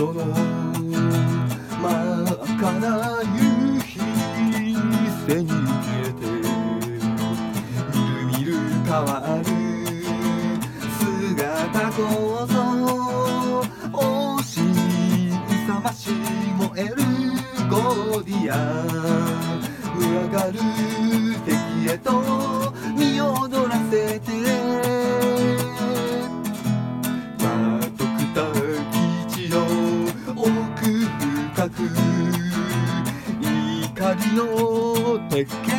その真っ赤な夕日背に消えてみるみる変わる姿こそ惜しい勇まし燃えるゴーディアン群がる敵へと身を躍らせてまとくた基地の奥深く怒りの鉄拳